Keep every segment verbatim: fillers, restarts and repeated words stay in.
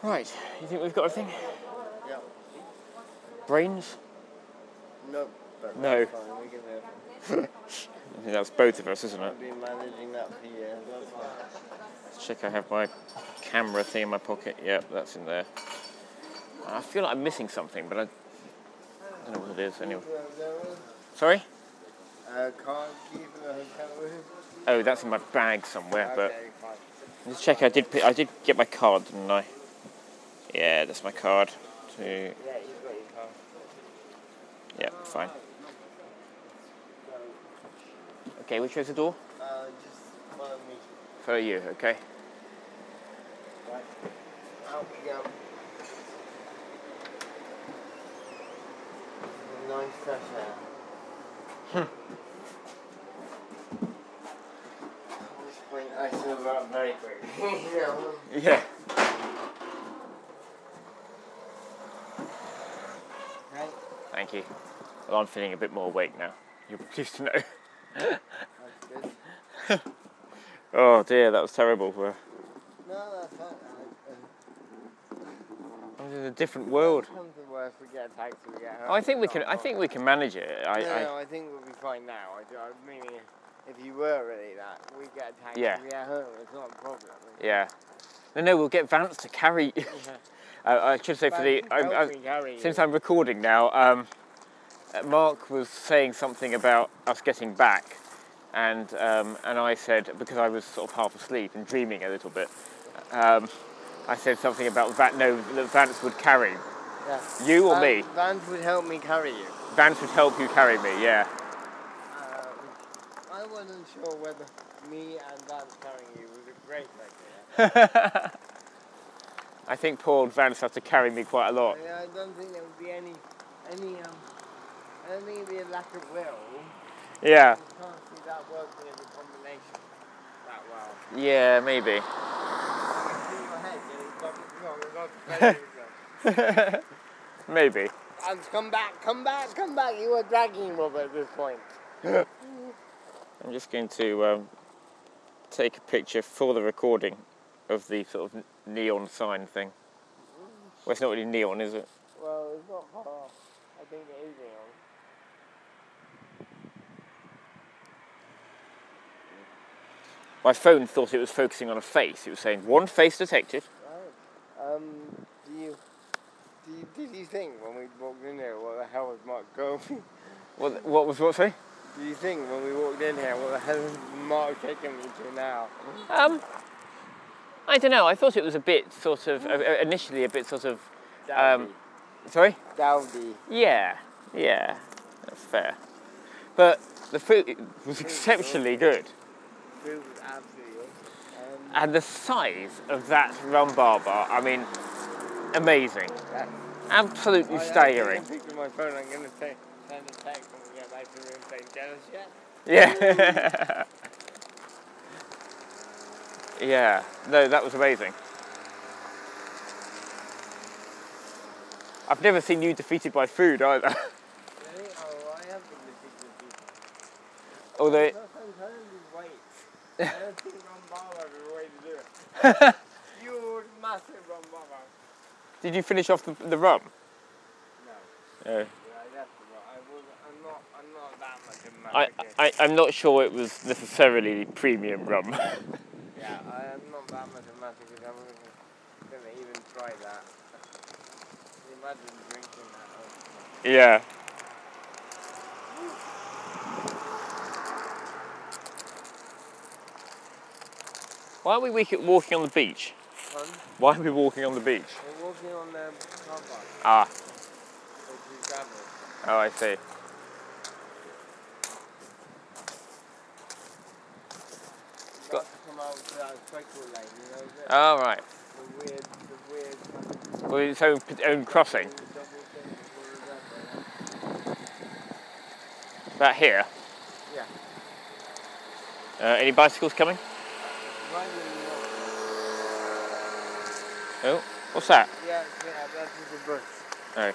Right, you think we've got everything? Yeah. Brains? Nope. But No. that's fine. We can live. I think that's both of us, isn't it? I've been managing that for years. That's fine. Let's check I have my camera thing in my pocket. Yep, that's in there. I feel like I'm missing something, but I, I don't know what it is anyway. Sorry? Uh, car key for the hotel room? Oh, that's in my bag somewhere, but Okay, fine. let's check. I did. I did get my card, didn't I? Yeah, that's my card. To Yeah, you've got your car. yeah, fine. Okay, which way's the door? Uh, just follow me. Follow you. Okay. Right. Out we go. Nice fresh air. Hmm. At this point, I still go up very quickly. You know? Yeah. Right. Thank you. Well, I'm feeling a bit more awake now. You're pleased to know. That's good. Oh dear, that was terrible. We're No, that's fine. I'm in a different world. Come to worse, we get a taxi, we get home. Oh, I think we can. I think we can manage it. I, no, I, no, I think we'll be fine now. I, I mean, if you were really that, we get a taxi, Yeah. we get home. It's not a problem. yeah. No, no, we'll get Vance to carry. Yeah. uh, I should say for the. Vance, I, help I, me carry since you. I'm recording now, um, uh, Mark was saying something about us getting back, and um, and I said, because I was sort of half asleep and dreaming a little bit, um, I said something about that. No, that Vance would carry. Yeah. You or Van, me? Vance would help me carry you. Vance would help you carry me. Yeah. Um, I wasn't sure whether me and Vance carrying you was a great idea. I think poor old Vance had to carry me quite a lot. I, I don't think there would be any, any. Um, I don't think it'd be a lack of will. Yeah. I just can't see that working as a combination that well. Yeah, maybe. I can see your head getting bumped wrong, not Maybe. And come back, come back, come back. You were dragging Robert at this point. I'm just going to um, take a picture for the recording of the sort of neon sign thing. Well, it's not really neon, is it? Well, it's not far off. I think it is neon. My phone thought it was focusing on a face. It was saying, one face detected. Right. Um, do you, do you, did you think when we walked in here, what the hell was Mark going? What, what was what, sorry? Do you think when we walked in here, what the hell is Mark taking me to now? Um, I don't know. I thought it was a bit sort of, uh, initially a bit sort of... Um, sorry? Dowdy. Yeah, yeah. That's fair. But the food was exceptionally good. Food was absolutely awesome. Um, And the size of that rum barber, I mean, amazing. yeah. Absolutely I, staggering. I'm picking my phone, I'm going to send a text when we get back to the room saying, jealous yet? Yeah. Yeah. No, that was amazing. I've never seen you defeated by food either. Really? Oh, I have been defeated people. Although, I'm trying to lose weight. I don't think rum barber is the way to do it. Huge, massive rum barber. did you finish off the, the rum? No. No. Yeah, I left the rum. I was, I'm not, I'm not that much of a I, masochist. I, I'm not sure it was necessarily premium rum. Yeah, I am not that much of a masochist. I wasn't going to even try that. Can you imagine drinking that? Yeah. Why are we wake- walking on the beach? Fun. Why are we walking on the beach? We're walking on the car park, Ah, which is gravel. oh, I see. It's got to come out to that cycle lane, you know, the, Oh, right. the weird, the weird kind of Well, its own, own crossing. double thing before the gravel. That here. Yeah. Uh, any bicycles coming? Right in the middle. Oh, what's that? Yeah, yeah, that's the bush. Oh.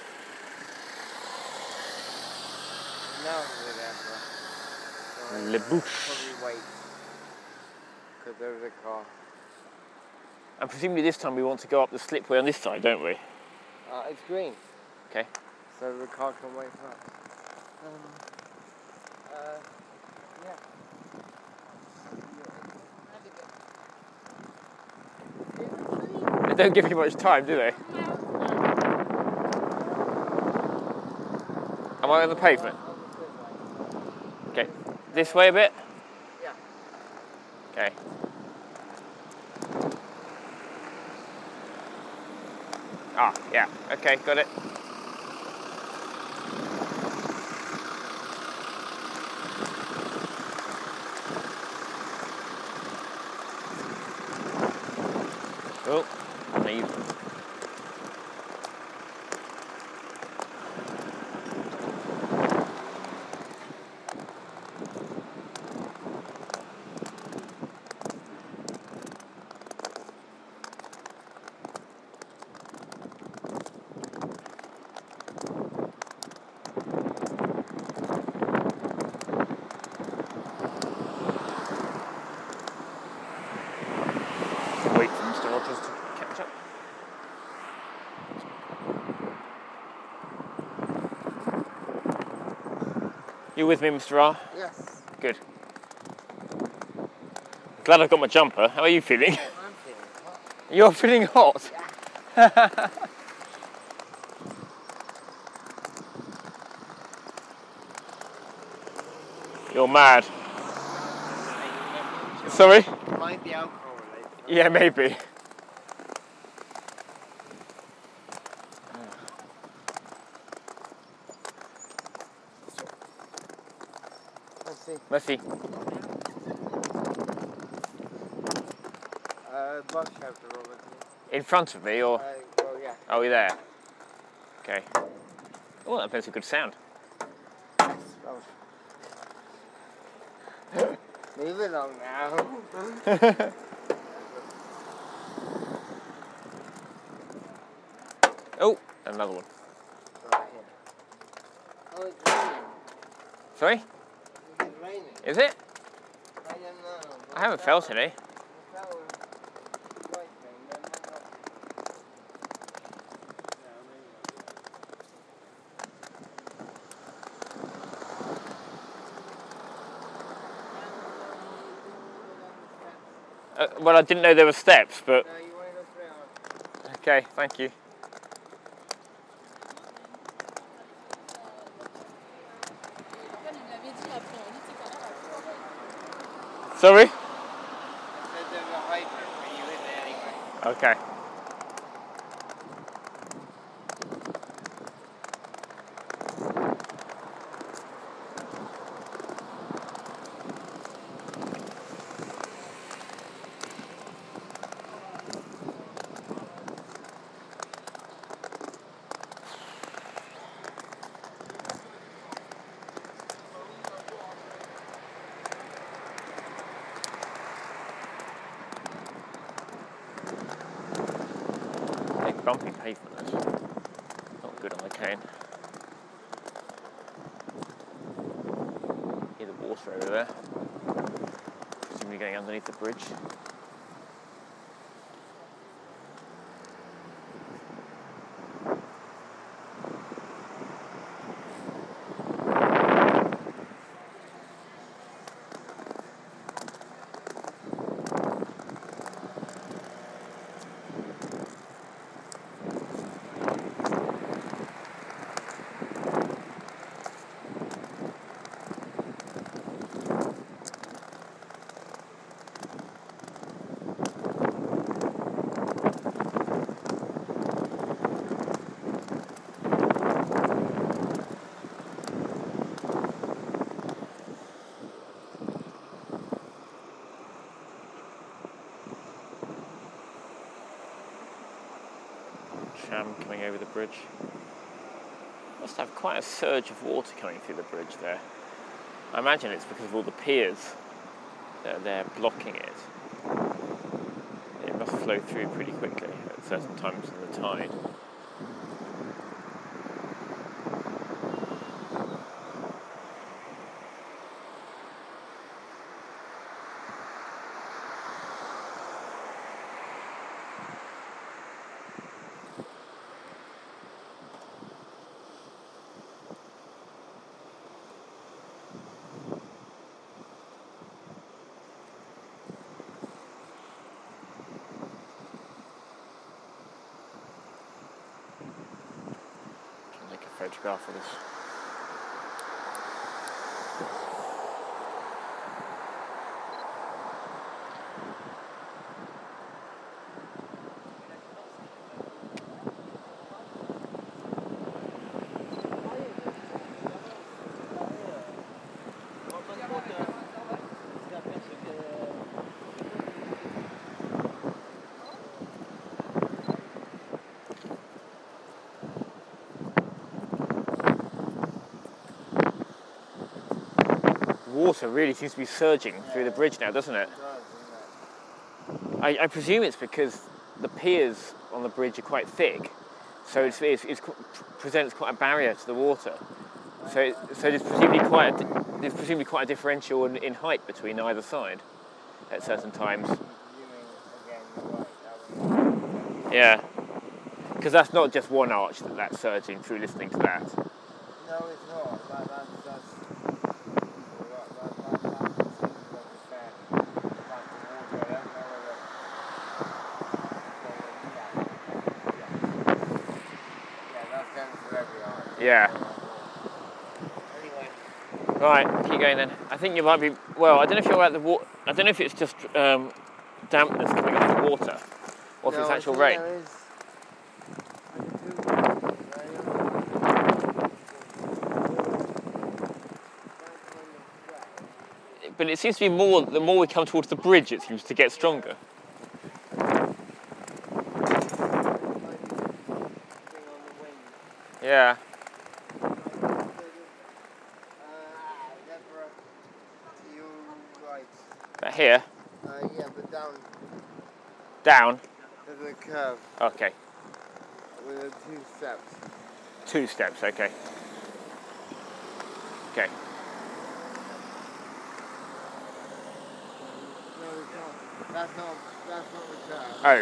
Now we're there, bro. So, Le uh, Bouche. Probably wait. Because there's a car. And presumably this time we want to go up the slipway on this side, don't we? Uh, it's green. Okay. So the car can wait for us. Um, uh, yeah. They don't give you much time, do they? Am I on the pavement? Okay. This way a bit? Yeah. Okay. Ah, yeah. Okay, got it. Oh, leave. Wait for Mister Rogers to catch up. You with me, Mister R? Yes. Good. Glad I've got my jumper. How are you feeling? I'm feeling hot. You're feeling hot? Yeah. You're mad. Sorry? It might be alcohol related. Yeah, maybe. Let's see. Merci. Uh, bus shelter over here. In front of me, or? Uh, well, yeah. Oh, you're there. Okay. Oh, that makes a good sound. Move along now. Oh, another one. Right here. Oh, it's raining. Sorry? It's raining. Is it? I don't know. I haven't felt any. The flower is white thing, then might not be. No, maybe Uh, well, I didn't know there were steps, but... not. No, you want to go straight on. Okay, thank you. Sorry? I said there's a hydrant, but you in there anyway. Okay. Big bumpy pavement, that's not good on the cane. Hear the water over there. Presumably going underneath the bridge. Tram coming over the bridge. Must have quite a surge of water coming through the bridge there. I imagine it's because of all the piers that are there blocking it. It must flow through pretty quickly at certain times in the tide. photograph of this. Water really seems to be surging through the bridge now, doesn't it? I, I presume it's because the piers on the bridge are quite thick, so it's, it's, it presents quite a barrier to the water. So, it, so there's presumably quite a, there's presumably quite a differential in, in height between either side at certain times. Yeah, because that's not just one arch that that's surging through. Listening to that. No, it's not. That, that's, that's Yeah. Anyway. Right, keep going then. I think you might be. Well, I don't know if you're at the water. I don't know if it's just um, dampness coming off the water, or if no, it's actual I rain. There is, But it seems to be more. The more we come towards the bridge, it seems to get stronger. Yeah. But here? Uh, yeah, but down. Down? There's a curve. Okay. With the two steps. Two steps, okay. Okay. No, it's not. That's not, that's not the curve. Oh.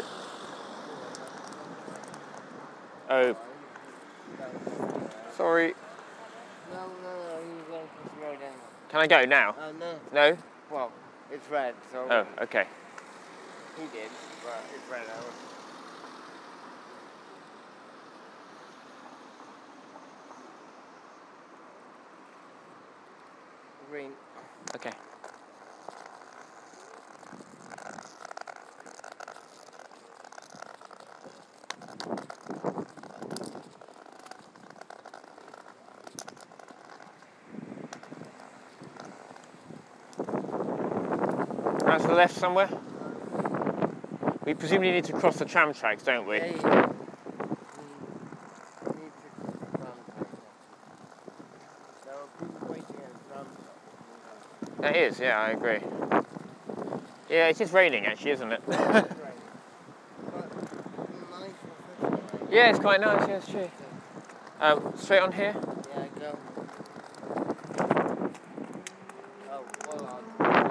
Oh. Sorry. No, no, no, he's going across the road anyway. Can I go now? Uh, no. No? Well, it's red, so... Oh, okay. He did, but it's red now. Green. Okay. Out to the left somewhere? We presumably need to cross the tram tracks, don't we? Yeah, yeah. We, we need to cross the tram tracks. There are people waiting at the tram stop. It is, yeah, I agree. Yeah, it is raining actually, isn't it? Yeah, it's quite nice, yeah, it's true. Um, straight on here? Yeah, go. Oh, hold on.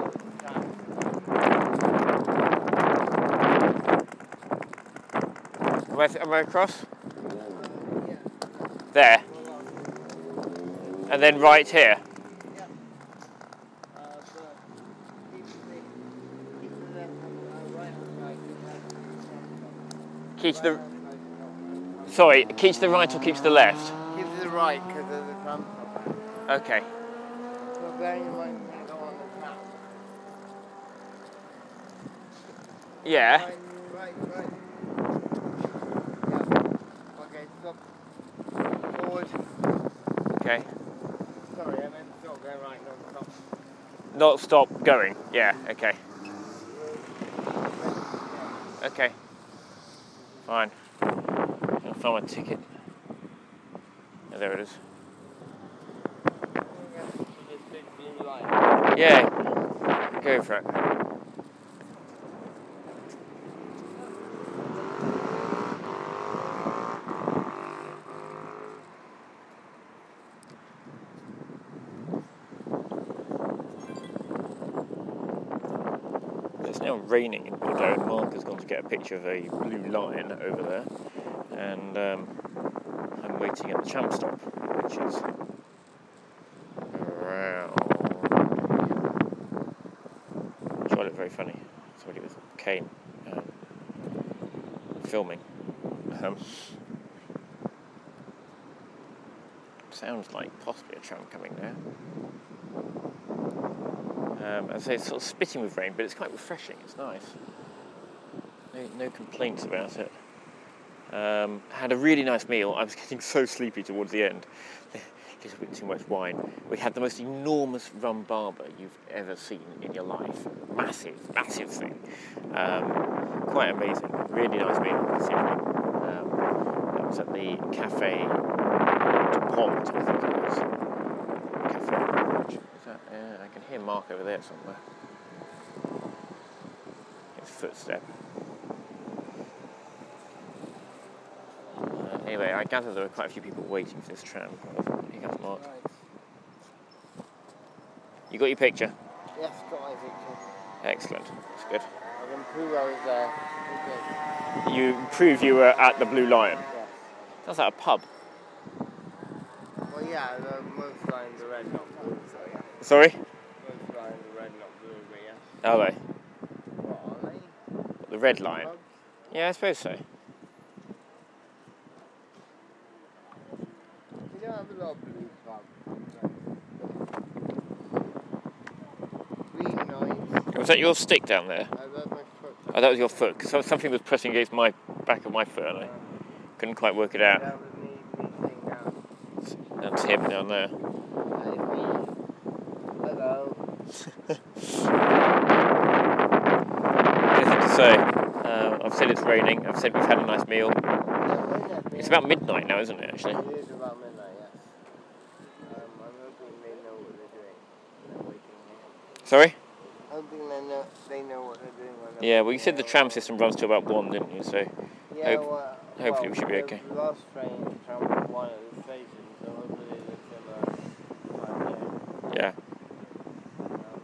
Am I, am I across? Uh, yeah. There. Hold on. And then right here? Yeah. Uh, but keep the, keep the left, uh, right hand side, left. Keep to the... Right hand side, no. Sorry, keep to the right or keep to the left? Keep to the right, because there's a tram stop. Okay. So bearing in mind we go on the tram. Yeah. Right, right, right. Yeah. Okay, stop. Forward. Okay. Sorry, I meant stop there, right, no, stop. Not stop going? Yeah, okay. Okay. Fine. I'll find my ticket. Oh, there it is. This big blue line. Yeah. Go for it. It's now raining in Bordeaux, and Mark has gone to get a picture of a blue line over there, and um, I'm waiting at the tram stop, which is around. Which I look very funny. Somebody with a cane um, filming. Um, sounds like possibly a tram coming now. Um, as I say, it's sort of spitting with rain, but it's quite refreshing. It's nice. No, no complaints about it. Um, had a really nice meal. I was getting so sleepy towards the end. A little bit too much wine. We had the most enormous rum barber you've ever seen in your life. Massive, massive thing. Um, quite amazing. Really nice meal this evening. Um, that was at the Cafe de Pont, I think it was. Cafe de Pont. Is that, uh, I can hear Mark over there somewhere. His footstep. Uh, anyway, I gather there are quite a few people waiting for this tram. Here comes Mark. Right. You got your picture? Yes, got my picture. Excellent. That's good. I can prove I was there. Okay. You prove you were at the Blue Lion. Yes. Sounds like a pub. Well, yeah, the most lines are red, not blue, so yeah. Sorry? Most lines are red, not blue, but yeah. Are they? What are they? The Red Lion? Pubs? Yeah, I suppose so. We don't have a lot of blue pubs. Green noise. Was that your stick down there? Uh, that's my foot. Oh, that was your foot. So something was pressing against my back of my foot, and I couldn't quite work it out. That was me, me sitting down. That's him down there. That is me. Hello. Anything to say? Uh, I've said it's raining. I've said we've had a nice meal. It's about midnight now, isn't it, actually? It is about midnight, yes. Um, I'm hoping they know what they're doing. They're waiting here. Sorry? Hoping they know, they know what they're doing when they're Yeah, well, you waiting said the here. tram system runs to about one, didn't you? So Yeah, hope- well, hopefully well, we should be the okay. last train tram was one at the station, so hopefully it's similar time here. yeah. Um,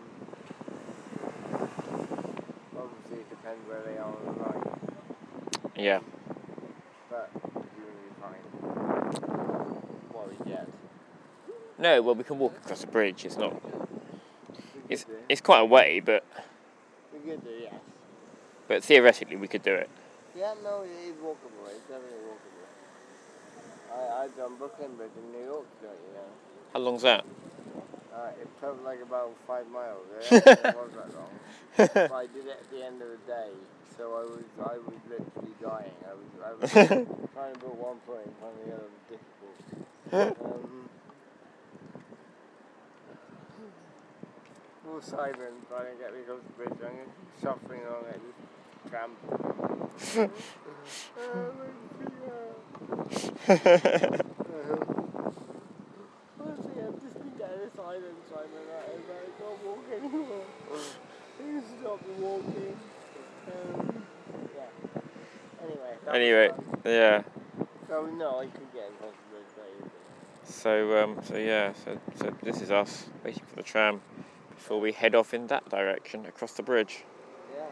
obviously it depends where they are on the line, Yeah. but presumably fine. Worry yet. No, well, we can walk across the bridge. It's not. We It's could do. it's quite a way, but We could do, yes. but theoretically we could do it. Yeah, no, it is walkable. It's definitely walkable. I, I've done Brooklyn Bridge in New York, don't you know? How long's that? Uh, it felt like about five miles. It actually was that long. But I did it at the end of the day, so I was I was literally dying. I was I was trying to put one foot in front of the other was difficult. Um, full silence, trying to get me across the bridge. I'm shuffling along at this tramp. Honestly, I've just been getting a silence, Simon. I was like, I can't walk anymore. Please stop the walking. Um, yeah. Anyway. that was Anyway, fun. yeah. So, no, I could get across the bridge very easily. So um, so yeah. So so this is us waiting for the tram before we head off in that direction across the bridge. Yeah.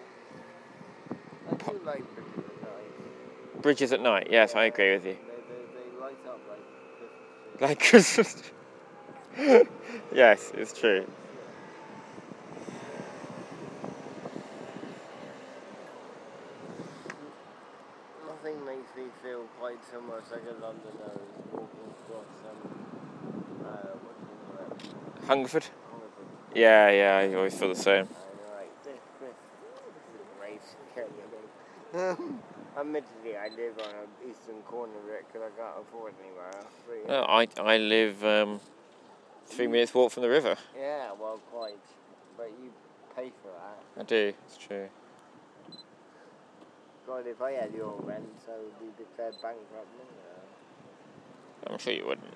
I do like bridges at night. Bridges at night. Yes, I agree with you. They, they, they light up like Christmas trees. Like Christmas. Yes, it's true. Nothing makes me feel quite so much like a Londoner as walking across um, uh, what do you call it? Hungerford. Hungerford. Yeah, yeah. I always feel the same. And you're like, this, this, this is great. Um, admittedly, I live on an eastern corner of it because I can't afford anywhere else. But, yeah. Well, I I live um, three minutes walk from the river. yeah, well, quite. But you pay for that. I do. It's true. God, if I had your rent, I would be declared bankrupt, wouldn't I? I'm sure you wouldn't.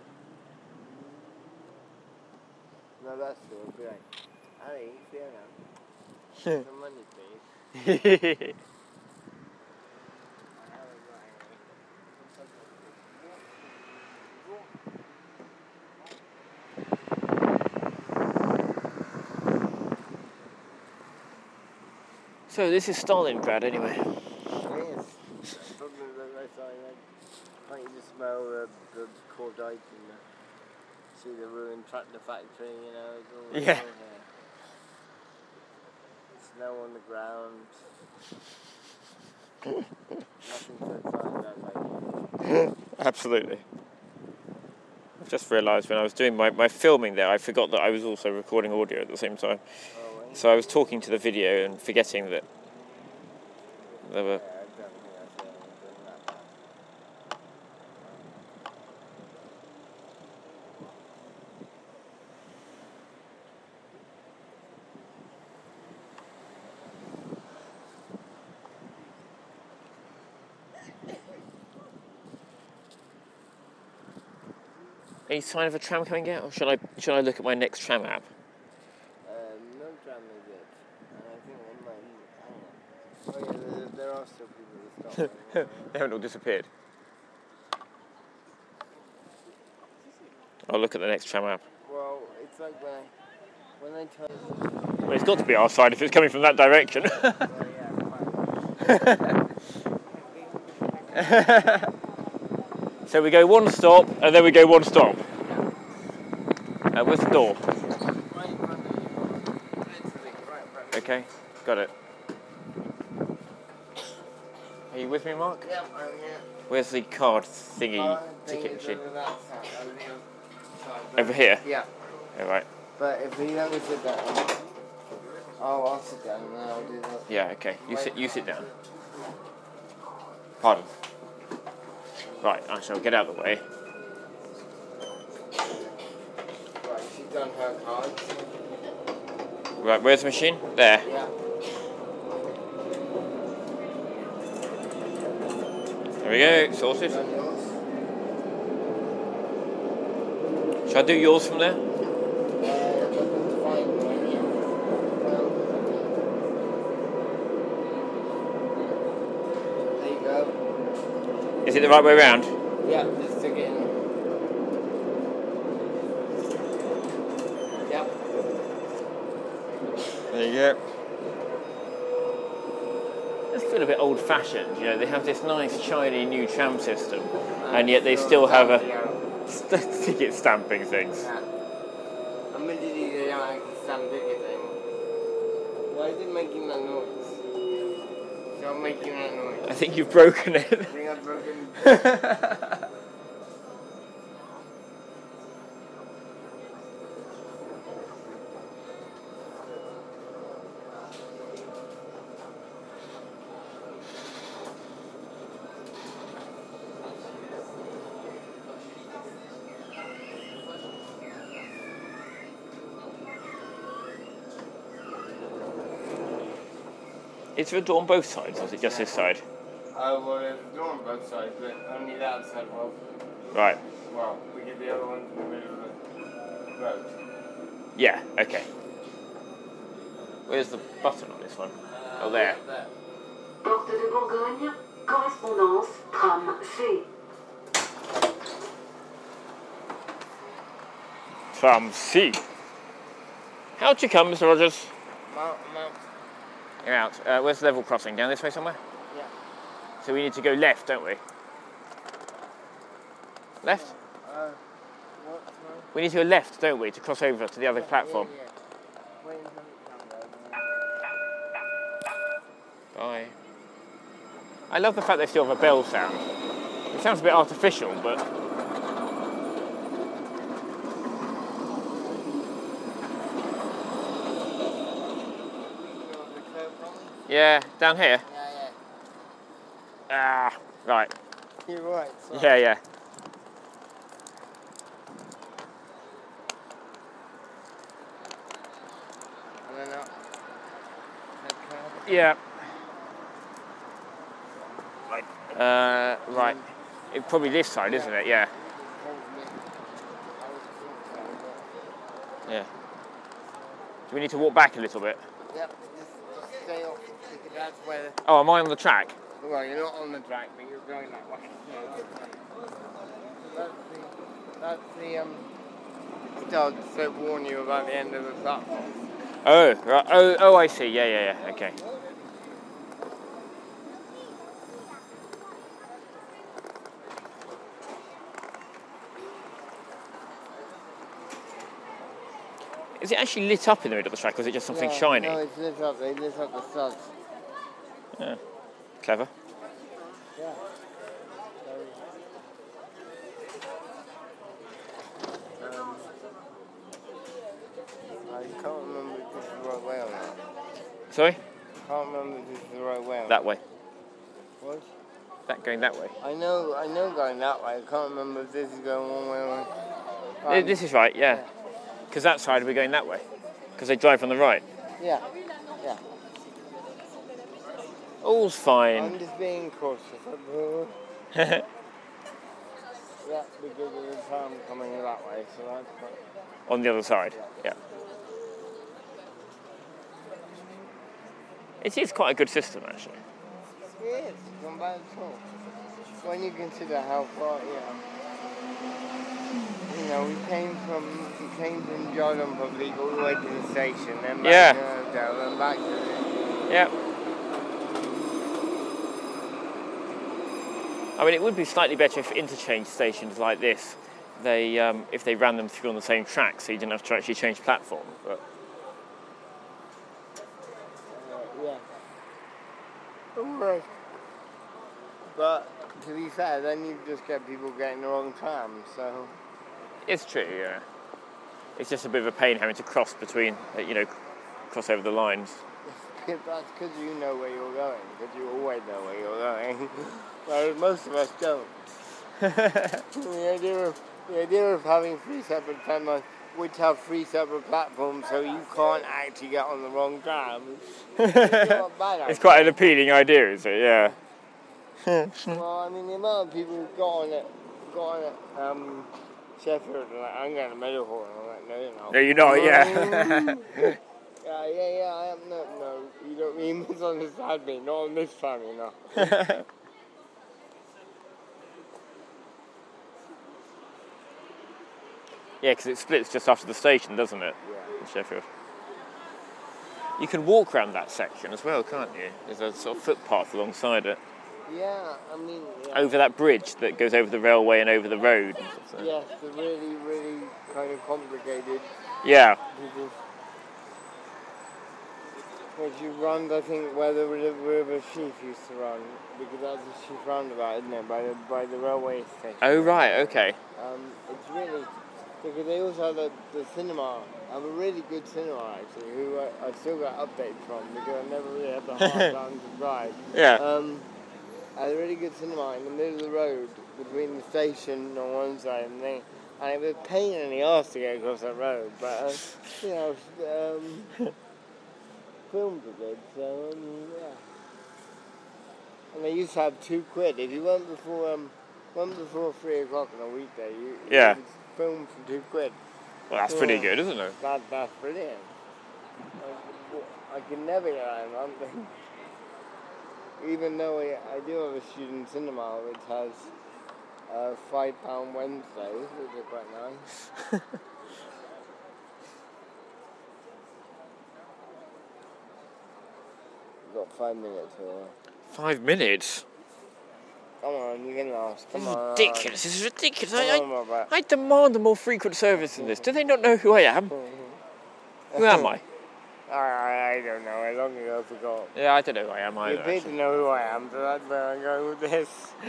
No, that's true. I'd be like, Harry, Fiona, some money, please. So this is Stalingrad anyway. It is. Something that I saw, like, can't you just smell the, the cordite and the, see the ruined tractor factory, you know, it's all, it's Yeah. all here. Snow on the ground. Nothing so exciting about like Absolutely. I've just realised when I was doing my, my filming there, I forgot that I was also recording audio at the same time. Oh, right. So I was talking to the video and forgetting that there were... Yeah, I don't think I said anything like that. Any sign of a tram coming out, or should I should I look at my next tram app? Um, no tram is it. And I think they might. Hang on. Oh, yeah, there, there are still people that stop. They haven't all disappeared. I'll look at the next tram app. Well, it's like when I, when I turn. Well, it's got to be our side if it's coming from that direction. Well, yeah, So we go one stop, and then we go one stop. Uh, where's the door? right in front of you. Literally, right in front of you. Okay, got it. Are you with me, Mark? Yep, I'm here. Where's the card thingy Uh, ticket thing is machine? over that side, over the other side, but- Over here? Yeah, All right. but if you let me sit down, oh, I'll sit down and then I'll do that. Yeah. Okay. You sit. You sit down. Pardon. Right. I shall get out of the way. Right, she's done her cards. Right. Where's the machine? There. Yeah. There we go. Sorted. Done yours. Shall I do yours from there? Uh, nothing's fine right here. Well, there you go. Is it the right way round? Yeah, just stick it in. Yep. There you go. It's feel a bit old-fashioned, you know. They have this nice, shiny new tram system, and yet they still have a st- ticket stamping things. Yeah. I'm gonna do the like stamp ticket thing. Why is it making that noise? Stop making that noise. I think you've broken it. I think I've broken. Is there a door on both sides, or is it just this side? Oh, well, there's a door on both sides, but only that side was. Right. Well, we get the other one in the middle of the road. Yeah, okay. Where's the button on this one? Uh, Oh, there. there. Porte de Bourgogne, correspondance, tram C. Tram C. How'd you come, Mister Rogers? Mount, mount. You're out. Uh, where's the level crossing? Down this way somewhere? Yeah. So we need to go left, don't we? Left? Uh, what? Sorry? We need to go left, don't we, to cross over to the other platform? Yeah, yeah. Wait until it comes over. Bye. I love the fact they still have a bell sound. It sounds a bit artificial, but... Yeah, down here? Yeah, Ah, right. yeah. You're right. Sorry. Yeah, yeah. And then up. Head curve. Yeah. Right. Uh, right. It, probably this side, isn't it? Yeah. Probably. I was thinking, Yeah. Do we need to walk back a little bit? but yep. Just, just stay off. Because that's where. The, Oh, am I on the track? well, you're not on the track, but you're going that way. That's the. That's the um. Stud to warn you about the end of the platform. Oh, right. Oh, oh, I see. Yeah, yeah, yeah. Okay. Is it actually lit up in the middle of the track, or is it just something Yeah, shiny? No, it's lit up. They lit up the studs. Yeah. Clever. Yeah. Sorry? Can't remember if this is the right way. That way. What? That going that way. I know, I know going that way. I can't remember if this is going one way or... Uh, Right. This is right, yeah. Because that side we're going that way. Because they drive on the right. Yeah, yeah. All's fine. I'm just being cautious. yeah, Yeah, because of the tram coming that way, so that's quite... on the other side. Yeah. It is quite a good system, actually. It is, it's not bad at all. When you consider how far, you know, you know, we came from, we came from Jordan Public all the way to the station, then back Yeah. to the hotel, then back to the... Yeah. I mean, it would be slightly better if interchange stations like this, they um, if they ran them through on the same track, so you didn't have to actually change platform. But Uh, yeah. Alright. But, to be fair, then you just get people getting the wrong tram, so... it's true, yeah. It's just a bit of a pain having to cross between, uh, you know, cross over the lines. That's because you know where you're going, because you always know where you're going. Whereas most of us don't. the, idea of, the idea of having three separate tramlines, which have three separate platforms, so you can't actually get on the wrong tram. It's not a bad idea. It's quite an appealing idea, is it? Yeah. Well, I mean, the amount of people who got on it, got on it, um, Sheffield, and like, I'm going to Meadowhall, and I'm like, no, you're not. No, you're not, yeah. Yeah, yeah, yeah, I am. No, no, you don't mean misunderstand me. Not on this time, you know. Yeah, because it splits just after the station, doesn't it? Yeah. In Sheffield. You can walk around that section as well, can't you? There's a sort of footpath alongside it. Yeah, I mean, yeah. Over that bridge that goes over the railway and over the road. and stuff, so- Yes, the really, really kind of complicated Yeah. pieces. Which you run, I think, where the river, river Sheaf used to run, because that's the Sheaf roundabout, isn't it? By the by the railway station. Oh, right, okay. Um, it's really because they also have the, the cinema. I have a really good cinema actually, who I, I still got updates from because I never really had the heart down to drive. Yeah. Um, I had a really good cinema in the middle of the road between the station on one side and the and it was a pain in the arse to get across that road, but uh, you know, um, films are good, so um, yeah. And they used to have two quid if you went before um, went before three o'clock on a weekday. You, Yeah. you could film for two quid. Well, that's pretty Yeah. good, isn't it? That that's brilliant. I, I can never get that in London. Even though I, I do have a student cinema which has uh, five pound Wednesdays, which are quite nice. We've got five minutes here. Five minutes? Come on, you can last. Come This is on. ridiculous. This is ridiculous. Come I, on, Robert. I, I demand a more frequent service than this. Do they not know who I am? Who am I? I, I, I don't know. I long ago forgot. Yeah, I don't know who I am You either. appear to actually. know who I am, so that's where I'm going with this.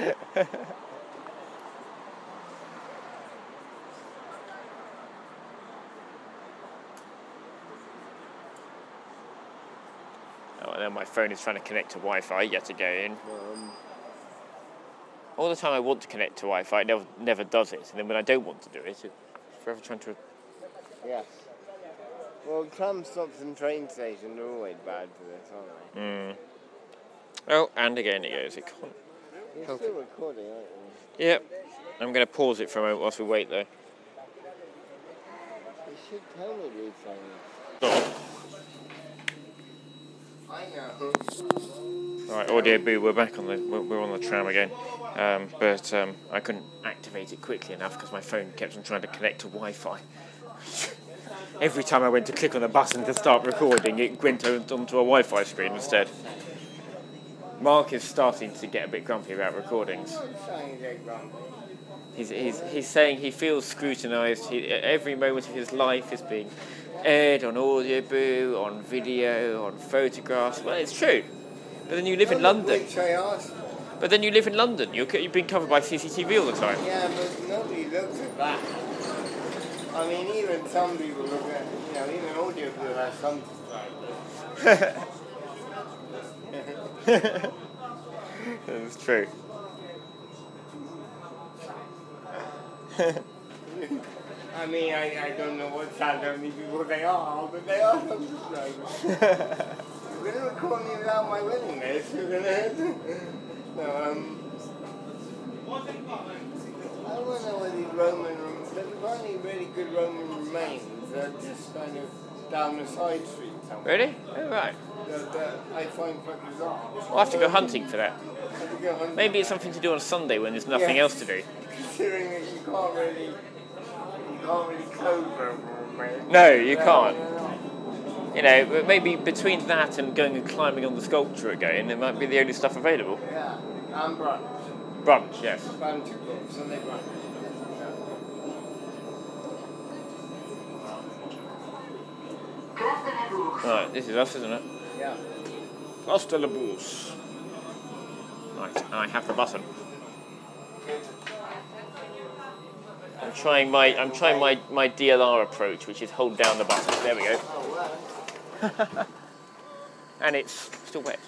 Oh, and then my phone is trying to connect to Wi-Fi yet again. Um, All the time I want to connect to Wi-Fi, it never, never does it. And then when I don't want to do it, it's forever trying to... yes. Well, tram stops and train stations are always bad for this, aren't they? Mm. Oh, and again it goes. It can't... You're Help still recording, aren't you? Yep. I'm going to pause it for a moment whilst we wait, though. You should tell me these things. Oh. I know. Right, Audio Boo, we're back on the we're, we're on the tram again, um, but um, I couldn't activate it quickly enough because my phone kept on trying to connect to Wi-Fi. Every time I went to click on the button to start recording, it went onto a Wi-Fi screen instead. Mark is starting to get a bit grumpy about recordings. He's he's he's saying he feels scrutinised. He, every moment of his life is being aired on Audio Boo, on video, on photographs. Well, it's true. But then you live in London. Which I asked. But then you live in London. You're, you've been covered by C C T V all the time. Yeah, but nobody looks at that. I mean, even some people look at, you know, even audio people have some subscribers. That's true. I mean, I, I don't know what sad how many people they are, but they are subscribers. You're going to record me without my willingness. You're going to... No, um... I don't know where these Roman... There's only really good Roman remains. They're just kind of down the side street somewhere. Really? Oh, right. That, that I find quite bizarre. We'll have to go hunting for that. I have to go hunting. Maybe it's something to do on Sunday when there's nothing Yeah. else to do. Considering that you can't really... You can't really code Roman remains. No, you No, can't. no, no. You know, but maybe between that and going and climbing on the sculpture again, it might be the only stuff available. Yeah, and brunch. Brunch, yes. Brunch, of course, Sunday brunch. Place de la Bourse. Right, this is us, isn't it? Yeah. Place de la Bourse. Right, I have the button. I'm trying my I'm trying my, my D L R approach, which is hold down the button. There we go. Oh, well. And it's still wet.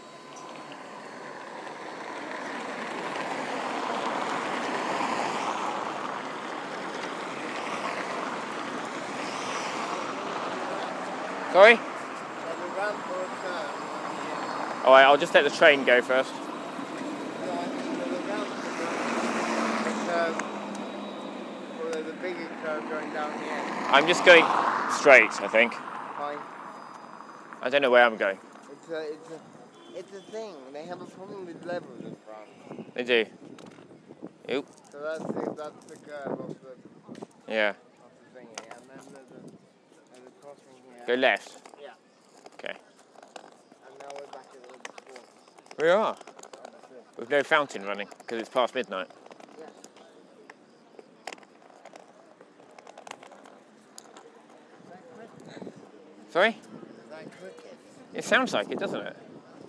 Sorry? There's a ramp or a turn. Alright, I'll just let the train go first. No, I mean, there's a ramp or a curve. Or there's a bigger curve going down the end. I'm just going straight, I think. Fine. I don't know where I'm going. It's a, it's a, it's a thing. They have a problem with levels in France. They do. Oop. So that's the, that's the curve of the, Yeah. of the thingy. And then there's a, there's a crossing here. Go left. Yeah. Okay. And now we're back at the before. We are. Obviously. With no fountain running because it's past midnight. Yeah. Sorry? Is that cricket? It sounds like it, doesn't it?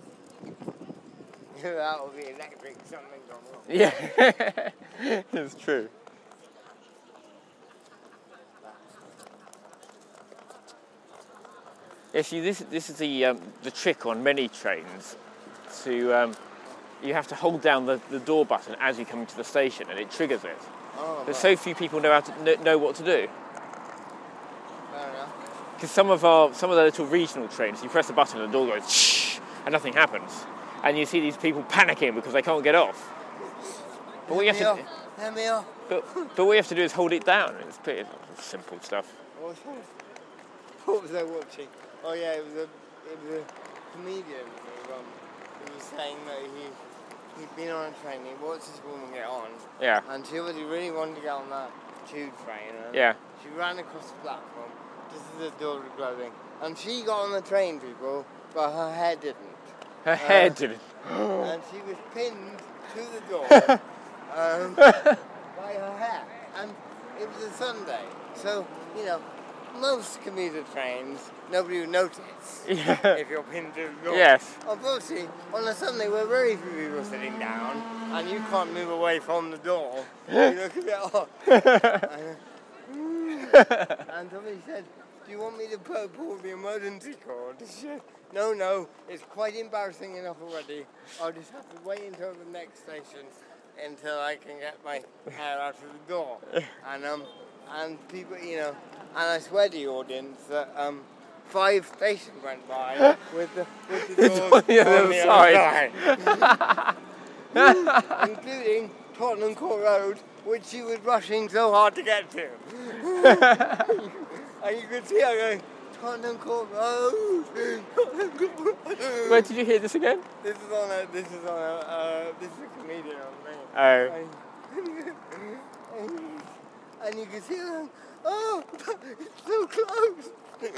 That will be electric, something gone wrong. Yeah. It's true. Yeah, see, this this is the um, the trick on many trains. To um, you have to hold down the, the door button as you come into the station, and it triggers it. Oh, There's right. so few people know how to know, know what to do. Fair enough. Because some of our some of the little regional trains, you press the button and the door goes shh, and nothing happens, and you see these people panicking because they can't get off. But what you have Let me to, off. Let me off. but, but what you have to do is hold it down. It's pretty simple stuff. What was, what was I watching? Oh yeah, it was a it was a comedian who, um, who was saying that he he'd been on a train. He watched this woman get on, Yeah, and she obviously really wanted to get on that tube train. And yeah. She ran across the platform just as the door was closing, and she got on the train, people, but her hair didn't. Her hair Uh, didn't. And she was pinned to the door um, by her hair. And it was a Sunday, so, you know, most commuter trains, nobody would notice Yeah. if you're pinned to the door. Yes. Unfortunately, on a Sunday where very few people are sitting down, and you can't move away from the door, you look a bit odd. and, and somebody said, do you want me to pull, pull the emergency cord? She said, no, no, it's quite embarrassing enough already. I'll just have to wait until the next station until I can get my hair out of the door. And um, and people, you know, and I swear to the audience that um, five stations went by with the with the doors on the other on the side. other side. Including Tottenham Court Road, which she was rushing so hard to get to. And you could see her going, Tottenham Court Road. Where did you hear this again? This is on a, this is on a, uh, this is a comedian on me. Oh. And, and you can see her going, oh, it's so close.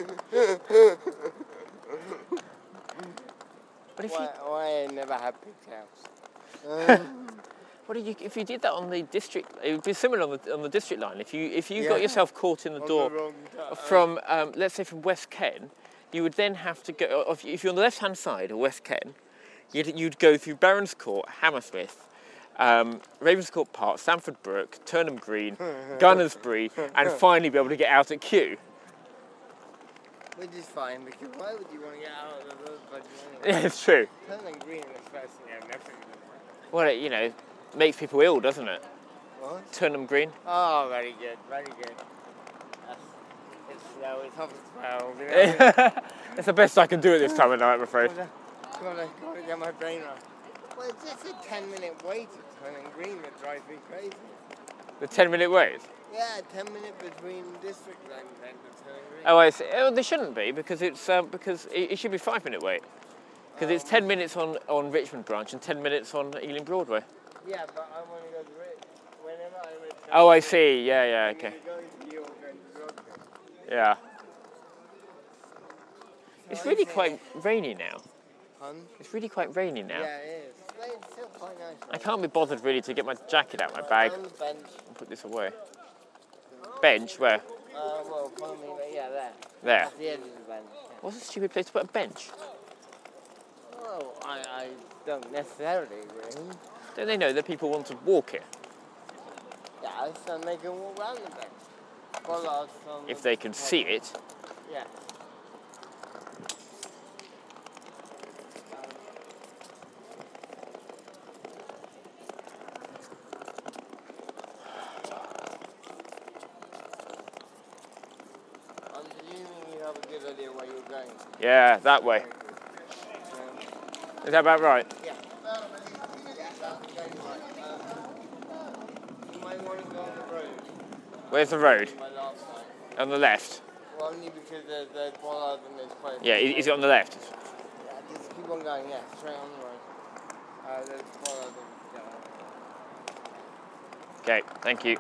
But if why, you, why I never had pigtails? Um, what if you if you did that on the district, it would be similar on the on the district line. If you if you Yeah. got yourself caught in the on door the wrong ta- from um, let's say from West Ken, you would then have to go. If if you're on the left hand side of West Ken, you'd you'd go through Barons Court, Hammersmith, um, Ravenscourt Park, Stamford Brook, Turnham Green, Gunnersbury, and finally be able to get out at Kew. Which is fine, because why would you want to get out of the road budget Yeah, anyway? it's true. Turning green is the first thing I've never done. Well, it, you know, makes people ill, doesn't it? What? Turn them green. Oh, very good, very good. That's, it's slow, it's half past twelve, you know. It's the best I can do at this time of night, I'm afraid. Gotta, gotta, gotta get my brain right. Well, it's just a ten minute wait at turning green that drives me crazy. The ten minute wait. Yeah, ten minutes between district lines and the turning green. Oh, I see. Oh, there shouldn't be because it's um, because it, it should be five minute wait. Because it's ten minutes on, on Richmond branch and ten minutes on Ealing Broadway. Yeah, but I want to go to Rich. Whenever I return. Oh, I see. Yeah, yeah, I'm okay. either going to York or going to Rugby. Yeah. So It's I really think- quite rainy now. Hun? It's really quite rainy now. Yeah, it is. But it's still quite nice. I can't be bothered really to get my jacket out of my bag On the bench. and put this away. Bench? Where? Uh, well, follow me, but yeah, there. There. At the edge of the bench. What's a stupid place to put a bench? Well, I, I don't necessarily agree. Don't they know that people want to walk here? Yeah, so they can walk around the bench. Follow us on If the they can see it. Yeah. I'm presuming you have a good idea where you're going. Yeah, that way. Um, Is that about right? yeah. Yeah, that's going right. Um, you might want to go on the road. Where's the road? My last night. On the left. Well, only because there's, there's bollards and there's quite a Yeah, i- is it on the left? Yeah, just keep on going, yeah, straight on the road. Uh, there's bollards and yeah. Okay, thank you.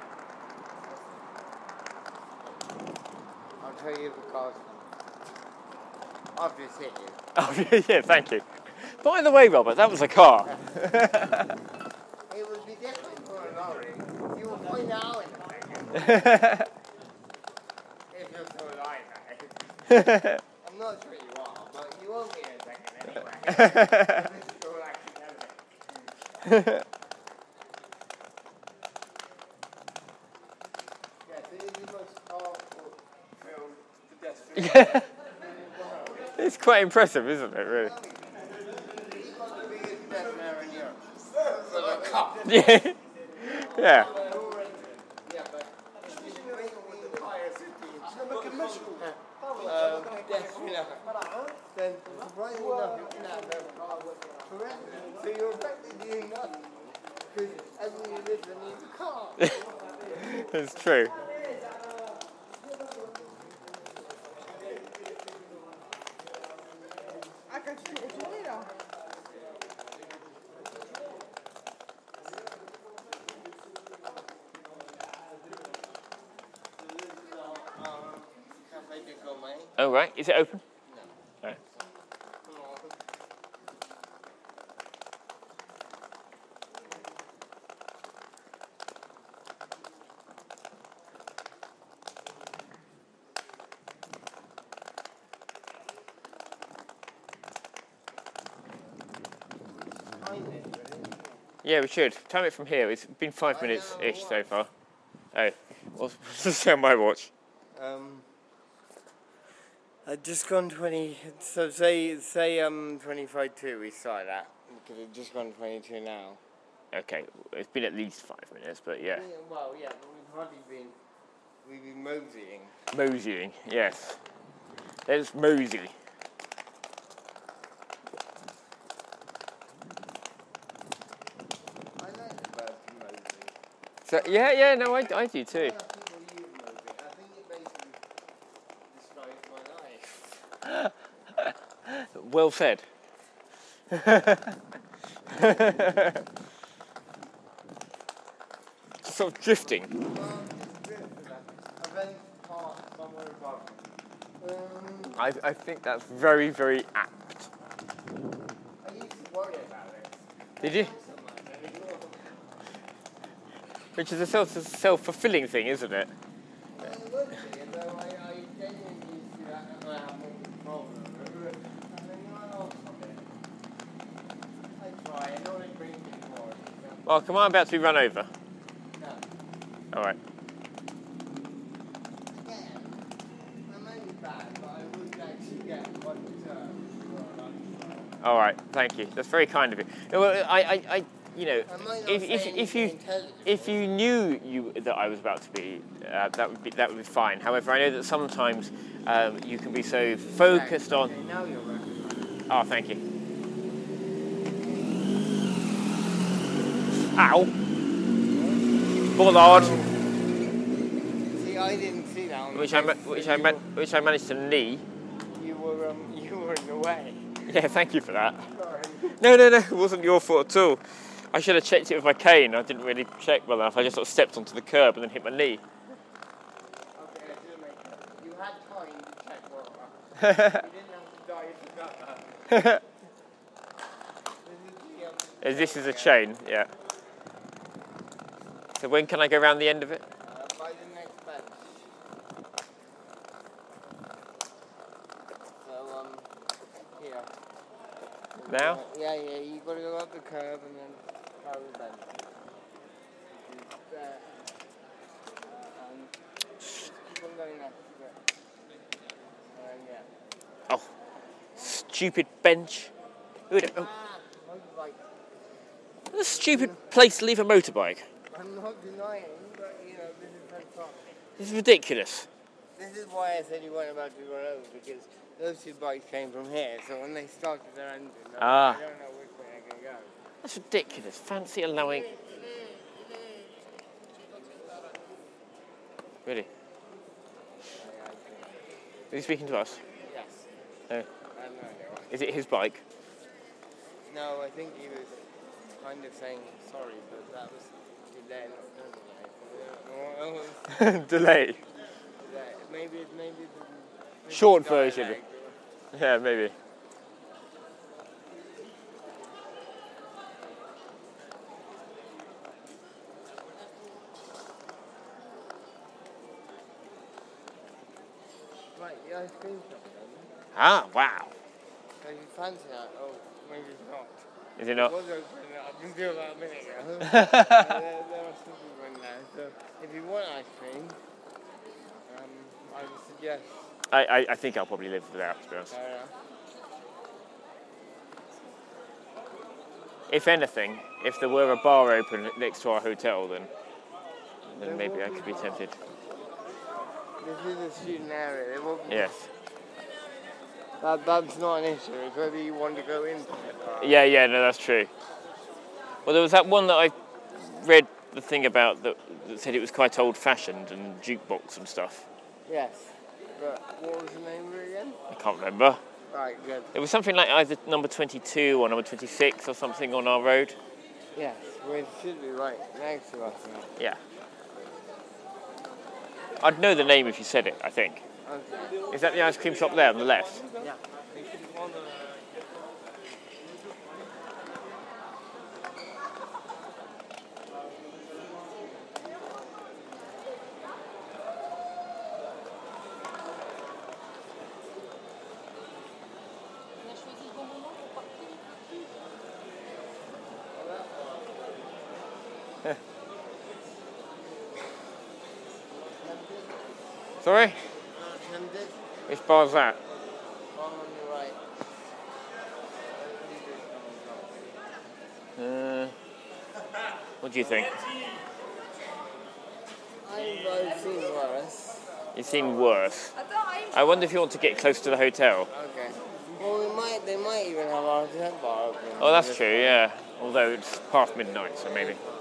I'll tell you the cars. I've just hit you. Oh, yeah, thank you. By the way, Robert, that was a car. It would be different for a lorry. You will point out in a second. If you're still alive, that is. I'm not sure you are, but you won't be in a second anyway. This is all accidentally. Yeah, so this is the most powerful filled pedestrian. Yeah. It's quite impressive, isn't it, really? He's got the biggest pedestrian in Europe. For the car. Yeah. Yeah. Yeah, but if you bring the entire city um, pedestrian, then surprisingly enough, you can have no car whatsoever. So you're effectively doing nothing. Because everything you listen needs a car. It's true. Cafe de Gourmet. Oh, right. Is it open? No. No. Yeah, we should. Time it from here. It's been five minutes-ish so far. Oh, what's what's on my watch? Um, I'd just gone twenty. So say say um twenty-five two. We started at because it's just gone twenty-two now. Okay, it's been at least five minutes, but yeah. Yeah, well, yeah, but we've hardly been. We've been moseying. Moseying, yes. There's mosey. I like the verb mosey. So yeah, yeah, no, I, I do too. A lot of people use mosey. I think it basically describes my life. Well said. Sort of drifting. Well, just drift to that. Event part somewhere above. Um, I, I think that's very, very apt. I used to worry about it. Did you? So much. I ignored it. Which is a self, self-fulfilling thing, isn't it? Well, it would be, and though I, I genuinely used to that and I have more control over it. And then you know, I try, I know it brings me more. Well, come on, I'm about to be run over. No. All right. Again, I'm only bad, but I All right, thank you. That's very kind of you. Well, I, I, I you know, I might not if, say if, if you anything intelligent. if you knew you that I was about to be, uh, that would be that would be fine. However, I know that sometimes um, you can be so focused on. Okay, now you're working. Oh, thank you. Ow! Bollard, See, I didn't see that on which the I ma- text, which so I you ma- were- which I managed to knee. You were um, you were in the way. Yeah, thank you for that. Sorry. No, no, no, it wasn't your fault at all. I should have checked it with my cane. I didn't really check well enough. I just sort of stepped onto the curb and then hit my knee. Okay, that didn't make sense. You had time to check what. You didn't have to die if you got that. This is the, um, This is a chain, yeah. So when can I go around the end of it? Uh, by the next bench. So, um, here. Now? Uh, yeah, yeah, you gotta go up the curb and then follow the bench. Which is there. Uh, and just keep on going next to it. And yeah. Oh, stupid bench. Who would- oh, Ah, motorbike. what a stupid place to leave a motorbike. I'm not denying, but you know, this is fantastic. This is ridiculous. This is why I said you weren't about to run over, because those two bikes came from here, so when they started their engine, I, Ah. I don't know which way I can go. That's ridiculous. Fancy allowing... Really? I, I think, Is he speaking to us? yes. No. I have no idea why. Is it his bike? No, I think he was kind of saying sorry, but that was delay, not delay. No, it was Delay. delay. Maybe, maybe, maybe Short dialect version. or- Yeah, maybe. Right, the ice cream shop then. Ah, wow. So you fancy that? Oh, maybe it's not. Is it It not? was open up until about a minute ago. uh, there, there are some people in there. So if you want ice cream, um, I would suggest. I, I, I think I'll probably live without, to be honest. Uh, If anything, if there were a bar open next to our hotel, then then maybe I could be tempted. this is a student area. There will be, Yes. that, that's not an issue. It's whether you want to go into it. Yeah, yeah, no, that's true. Well, there was that one that I read the thing about that, that said it was quite old-fashioned and jukebox and stuff. Yes. But what was the name of it again? I can't remember. Right, good. It was something like either number twenty-two or number twenty-six or something on our road. Yes, which should be right next to us now. Yeah. I'd know the name if you said it, I think. Okay. Is that the ice cream shop there on the left? Yeah. Sorry? Uh, tempted? Which bar's that? One on the right. Uh, what do you think? I've, I've seen worse. You've seen worse. I wonder if you want to get close to the hotel. Okay. Well, we might. They might even have our tent bar open. Oh, that's true, yeah. Although it's past midnight, so maybe.